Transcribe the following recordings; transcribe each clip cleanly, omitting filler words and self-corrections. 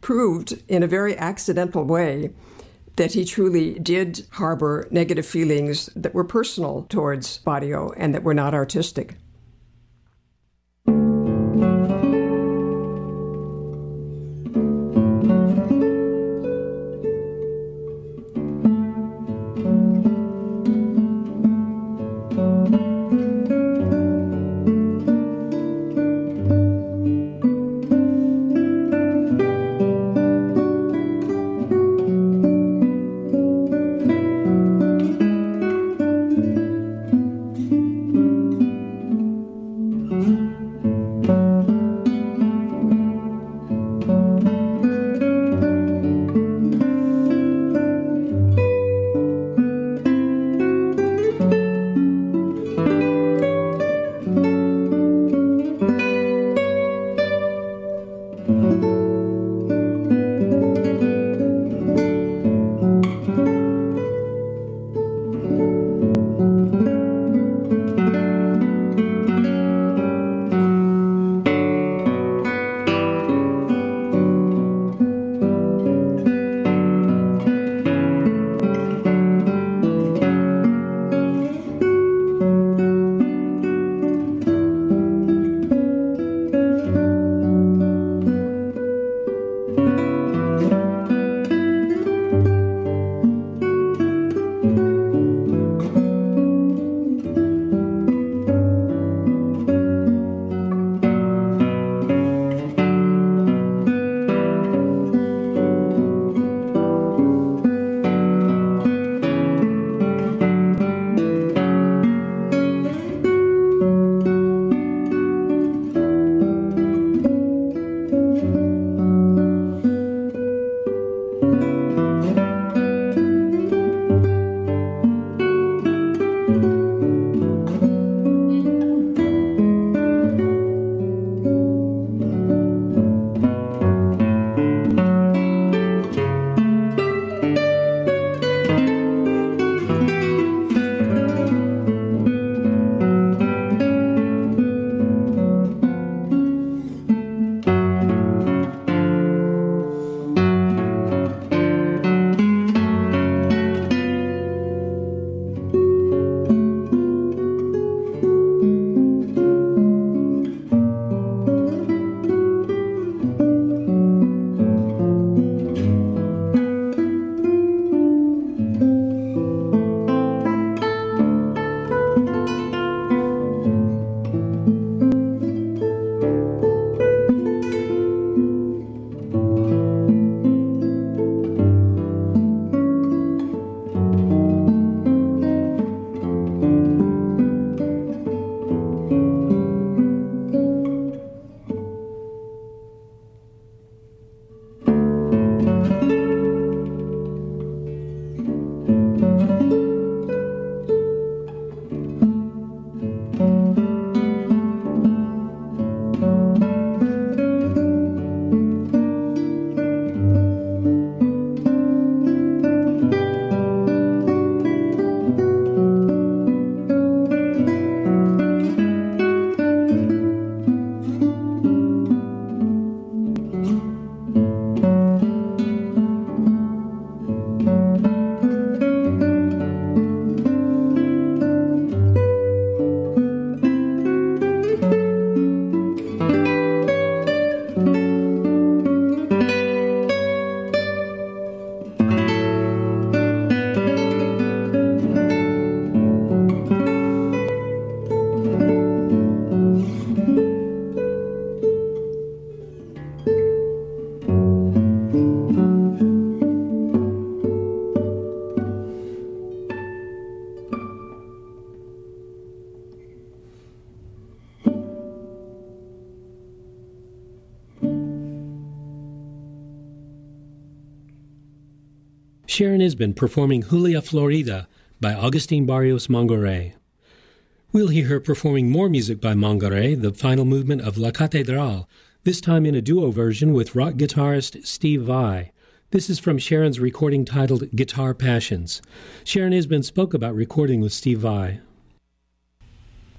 proved in a very accidental way that he truly did harbor negative feelings that were personal towards Barrio and that were not artistic. Sharon Isbin performing Julia Florida by Agustin Barrios Mongaray. We'll hear her performing more music by Mongaray, the final movement of La Catedral, this time in a duo version with rock guitarist Steve Vai. This is from Sharon's recording titled Guitar Passions. Sharon Isbin spoke about recording with Steve Vai.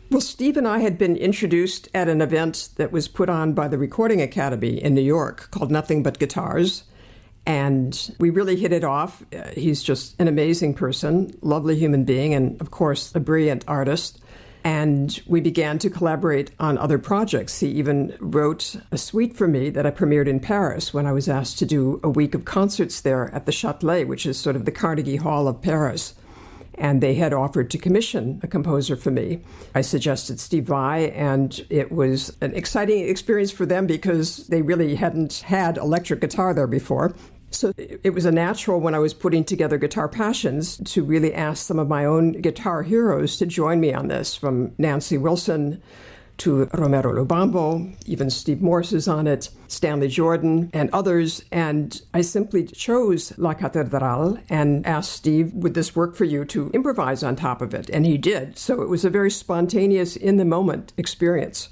Well, Steve and I had been introduced at an event that was put on by the Recording Academy in New York called Nothing But Guitars. And we really hit it off. He's just an amazing person, lovely human being, and of course, a brilliant artist. And we began to collaborate on other projects. He even wrote a suite for me that I premiered in Paris when I was asked to do a week of concerts there at the Châtelet, which is sort of the Carnegie Hall of Paris. And they had offered to commission a composer for me. I suggested Steve Vai, and it was an exciting experience for them because they really hadn't had electric guitar there before. So it was a natural when I was putting together Guitar Passions to really ask some of my own guitar heroes to join me on this, from Nancy Wilson to Romero Lubambo, even Steve Morse is on it, Stanley Jordan, and others. And I simply chose La Catedral and asked Steve, would this work for you to improvise on top of it? And he did. So it was a very spontaneous, in-the-moment experience.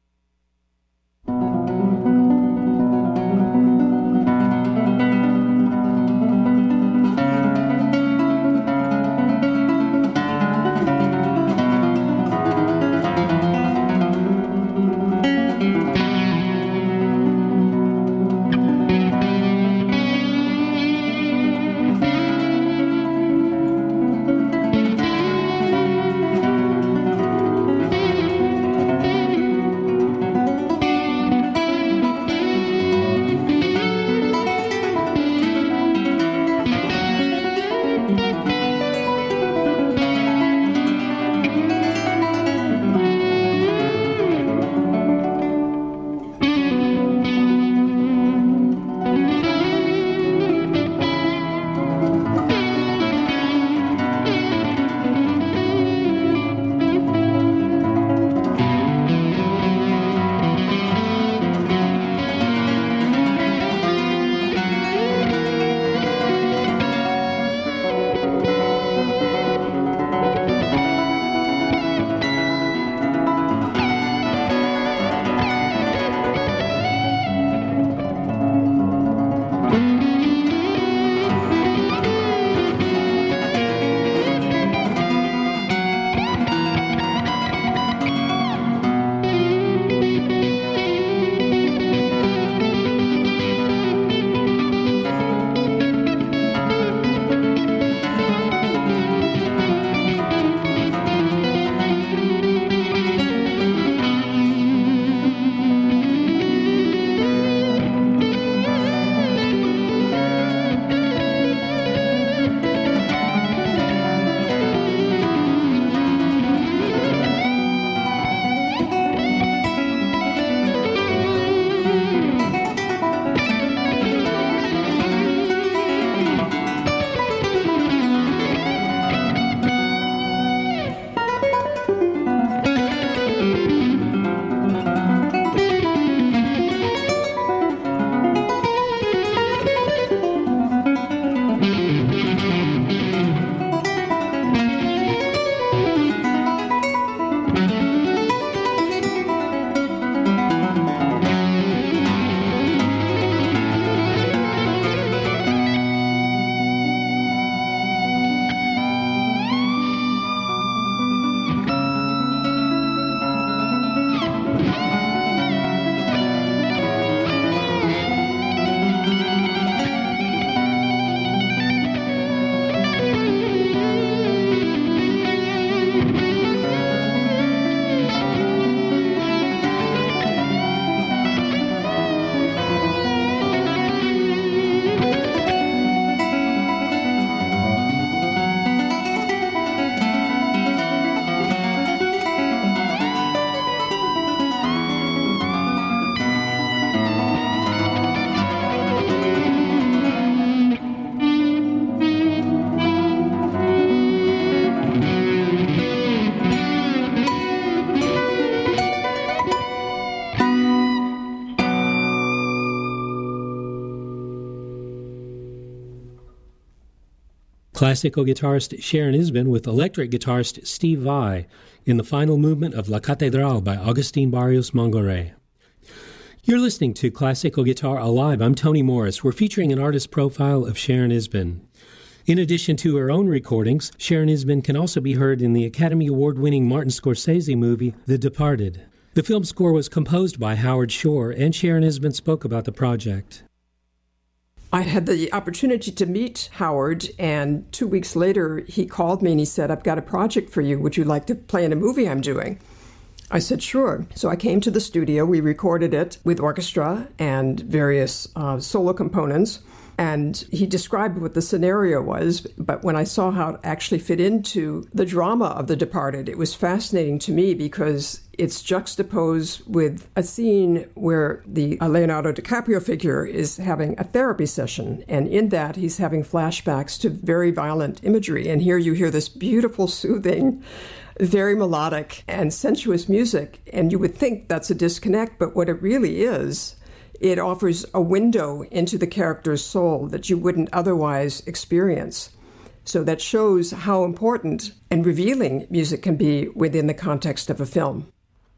Classical guitarist Sharon Isbin with electric guitarist Steve Vai in the final movement of La Catedral by Agustin Barrios Mangoré. You're listening to Classical Guitar Alive. I'm Tony Morris. We're featuring an artist profile of Sharon Isbin. In addition to her own recordings, Sharon Isbin can also be heard in the Academy Award-winning Martin Scorsese movie, The Departed. The film score was composed by Howard Shore, and Sharon Isbin spoke about the project. I had the opportunity to meet Howard, and 2 weeks later, he called me and he said, I've got a project for you. Would you like to play in a movie I'm doing? I said, sure. So I came to the studio. We recorded it with orchestra and various solo components. And he described what the scenario was, but when I saw how it actually fit into the drama of The Departed, it was fascinating to me because it's juxtaposed with a scene where the Leonardo DiCaprio figure is having a therapy session, and in that he's having flashbacks to very violent imagery. And here you hear this beautiful, soothing, very melodic and sensuous music, and you would think that's a disconnect, but what it really is, it offers a window into the character's soul that you wouldn't otherwise experience. So that shows how important and revealing music can be within the context of a film.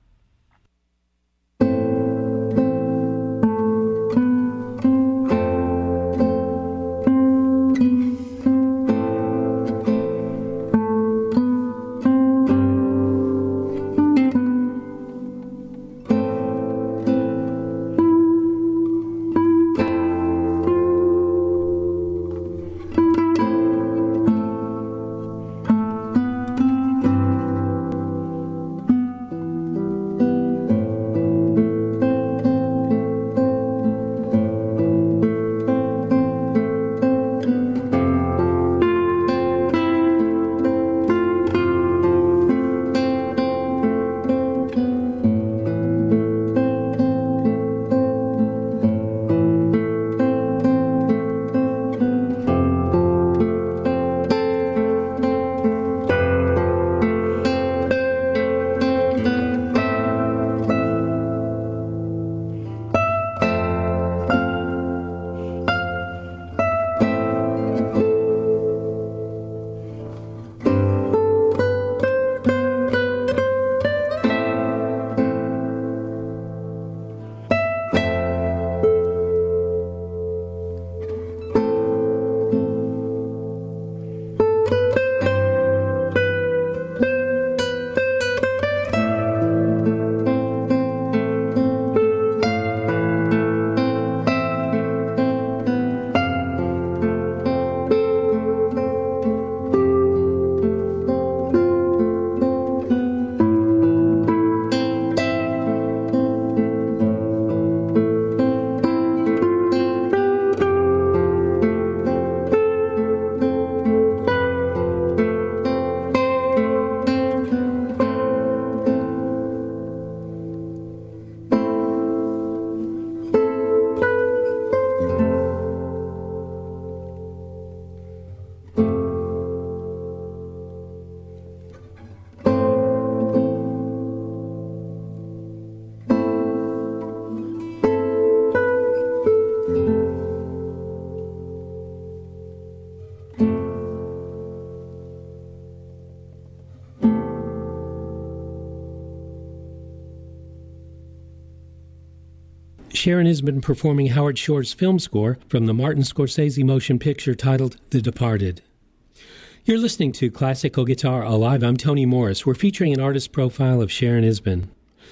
Sharon has been performing Howard Shore's film score from the Martin Scorsese motion picture titled The Departed. You're listening to Classical Guitar Alive. I'm Tony Morris. We're featuring an artist profile of Sharon Isbin.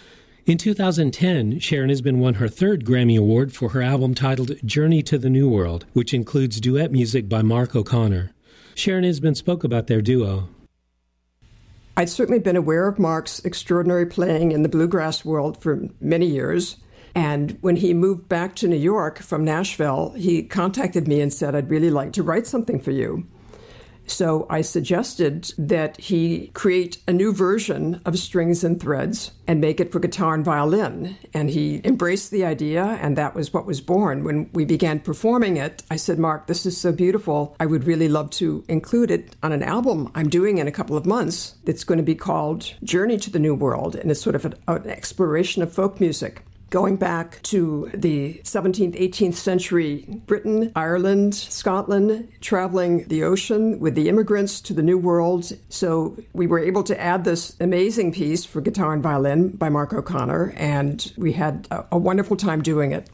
In 2010, Sharon Isbin won her third Grammy Award for her album titled Journey to the New World, which includes duet music by Mark O'Connor. Sharon Isbin spoke about their duo. I'd certainly been aware of Mark's extraordinary playing in the bluegrass world for many years. And when he moved back to New York from Nashville, he contacted me and said, I'd really like to write something for you. So I suggested that he create a new version of Strings and Threads and make it for guitar and violin. And he embraced the idea, and that was what was born. When we began performing it, I said, Mark, this is so beautiful. I would really love to include it on an album I'm doing in a couple of months. It's going to be called Journey to the New World, and it's sort of an exploration of folk music, going back to the 17th, 18th century Britain, Ireland, Scotland, traveling the ocean with the immigrants to the New World. So we were able to add this amazing piece for guitar and violin by Mark O'Connor, and we had a wonderful time doing it.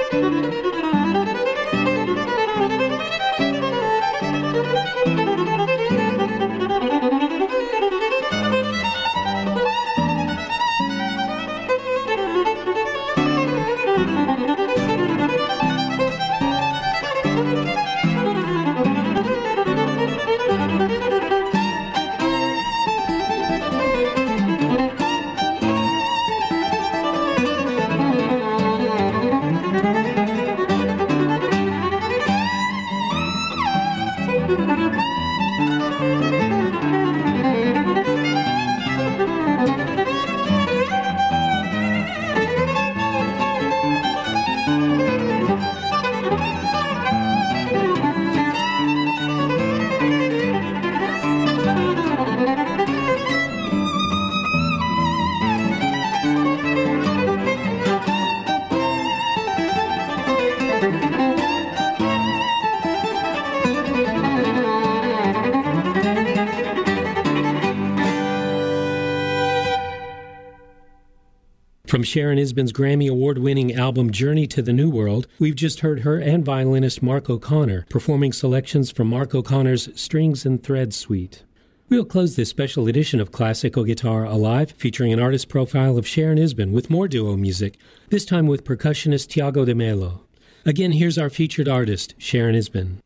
From Sharon Isbin's Grammy Award-winning album Journey to the New World, we've just heard her and violinist Mark O'Connor performing selections from Mark O'Connor's Strings and Threads suite. We'll close this special edition of Classical Guitar Alive, featuring an artist profile of Sharon Isbin with more duo music, this time with percussionist Tiago de Melo. Again, here's our featured artist, Sharon Isbin.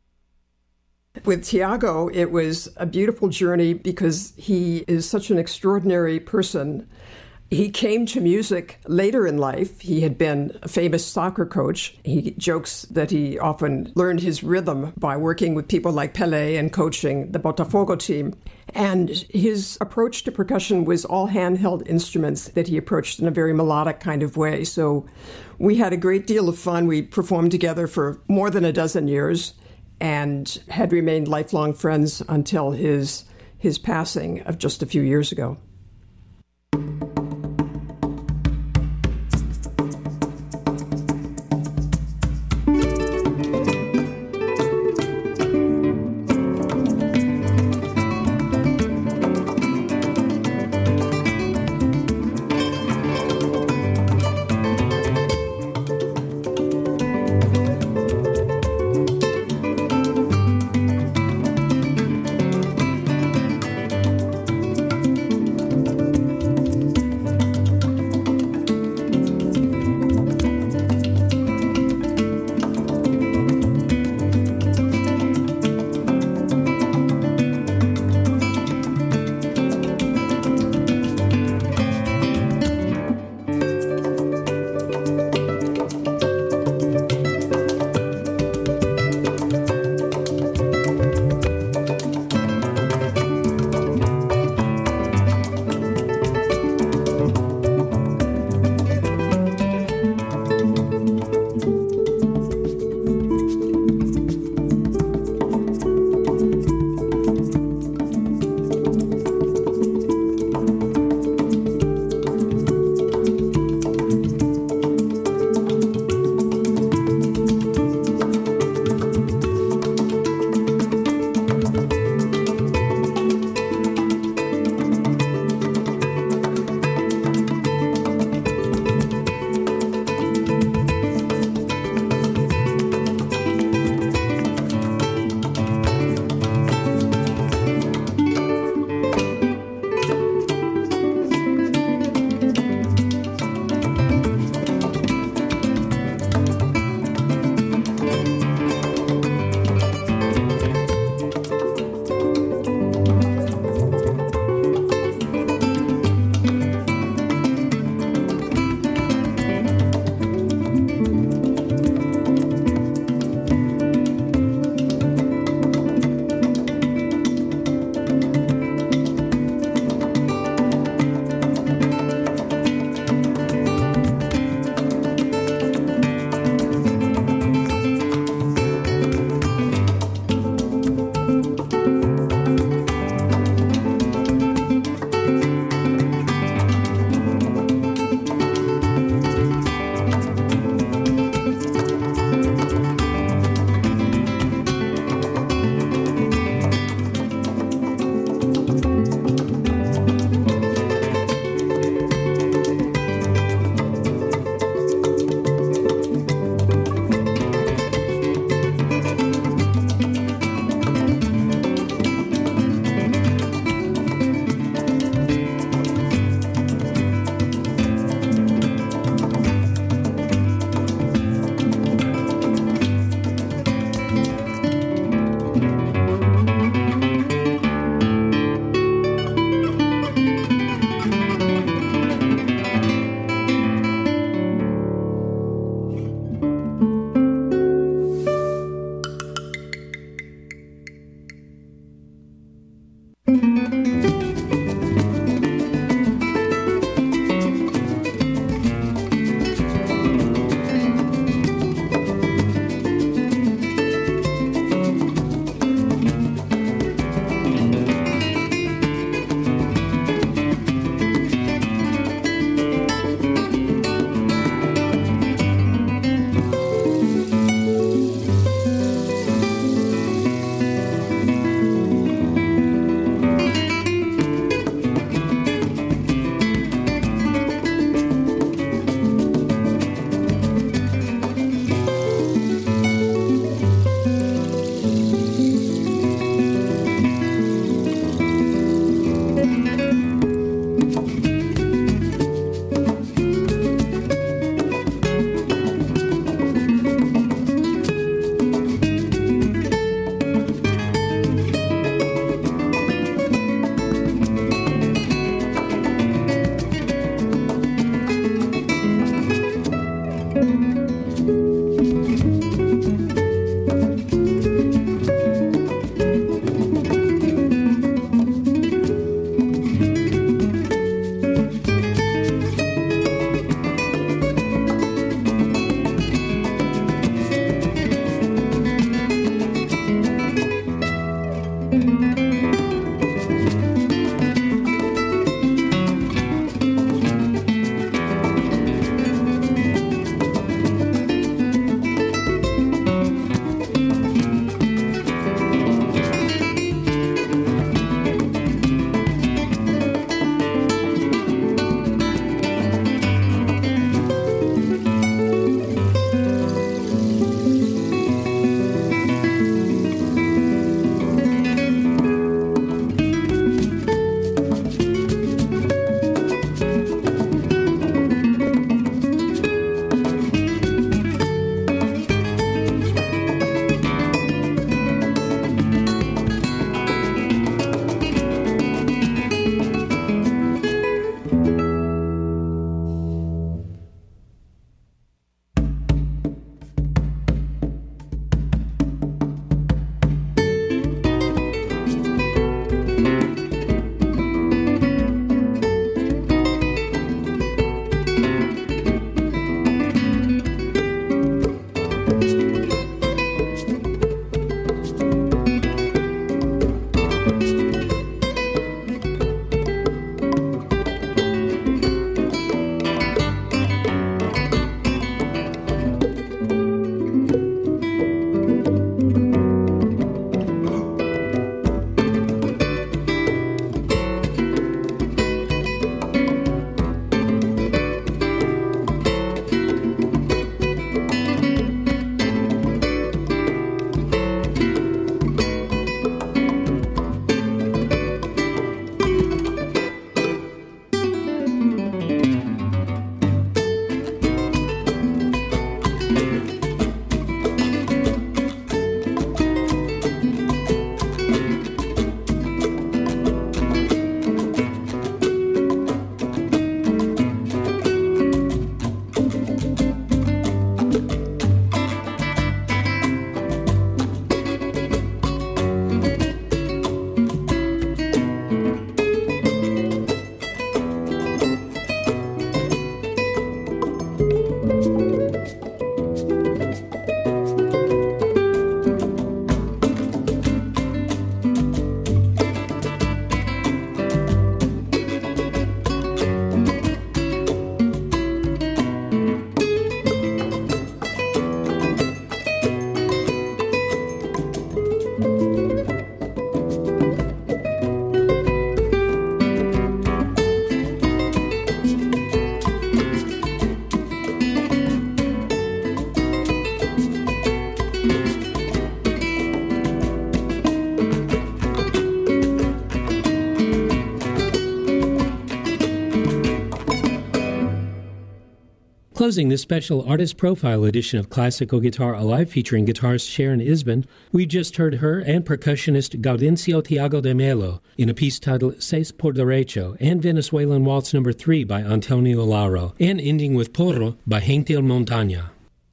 With Tiago, it was a beautiful journey because he is such an extraordinary person. He came to music later in life. He had been a famous soccer coach. He jokes that he often learned his rhythm by working with people like Pelé and coaching the Botafogo team. And his approach to percussion was all handheld instruments that he approached in a very melodic kind of way. So we had a great deal of fun. We performed together for more than a dozen years and had remained lifelong friends until his passing of just a few years ago. Closing this special artist profile edition of Classical Guitar Alive featuring guitarist Sharon Isbin, we just heard her and percussionist Gaudencio Tiago de Melo in a piece titled Seis por Derecho and Venezuelan Waltz No. 3 by Antonio Laro, and ending with Porro by Gentil Montaña.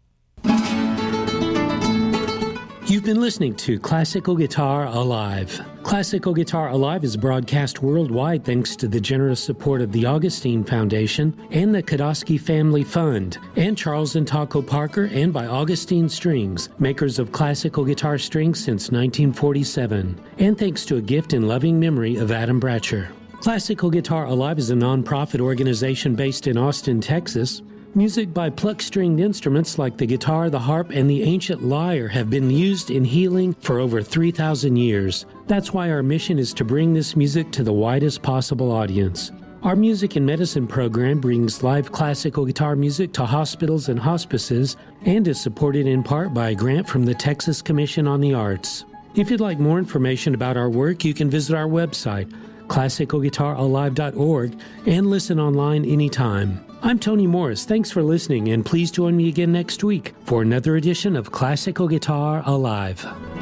You've been listening to Classical Guitar Alive. Classical Guitar Alive is broadcast worldwide thanks to the generous support of the Augustine Foundation and the Kodosky Family Fund, and Charles and Taco Parker, and by Augustine Strings, makers of classical guitar strings since 1947, and thanks to a gift in loving memory of Adam Bratcher. Classical Guitar Alive is a nonprofit organization based in Austin, Texas. Music by pluck-stringed instruments like the guitar, the harp, and the ancient lyre have been used in healing for over 3,000 years. That's why our mission is to bring this music to the widest possible audience. Our Music and Medicine program brings live classical guitar music to hospitals and hospices and is supported in part by a grant from the Texas Commission on the Arts. If you'd like more information about our work, you can visit our website, classicalguitaralive.org, and listen online anytime. I'm Tony Morris. Thanks for listening, and please join me again next week for another edition of Classical Guitar Alive.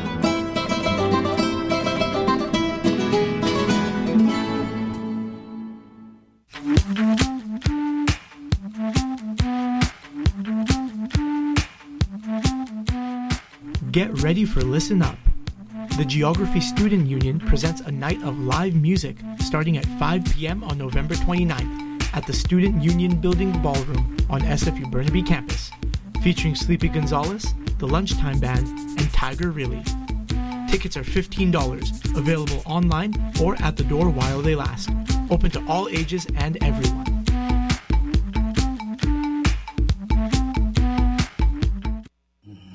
Get ready for Listen Up. The Geography Student Union presents a night of live music starting at 5 p.m. on November 29th at the Student Union Building Ballroom on SFU Burnaby campus, featuring Sleepy Gonzalez, the Lunchtime Band, and Tiger Really. Tickets are $15, available online or at the door while they last, open to all ages and everyone.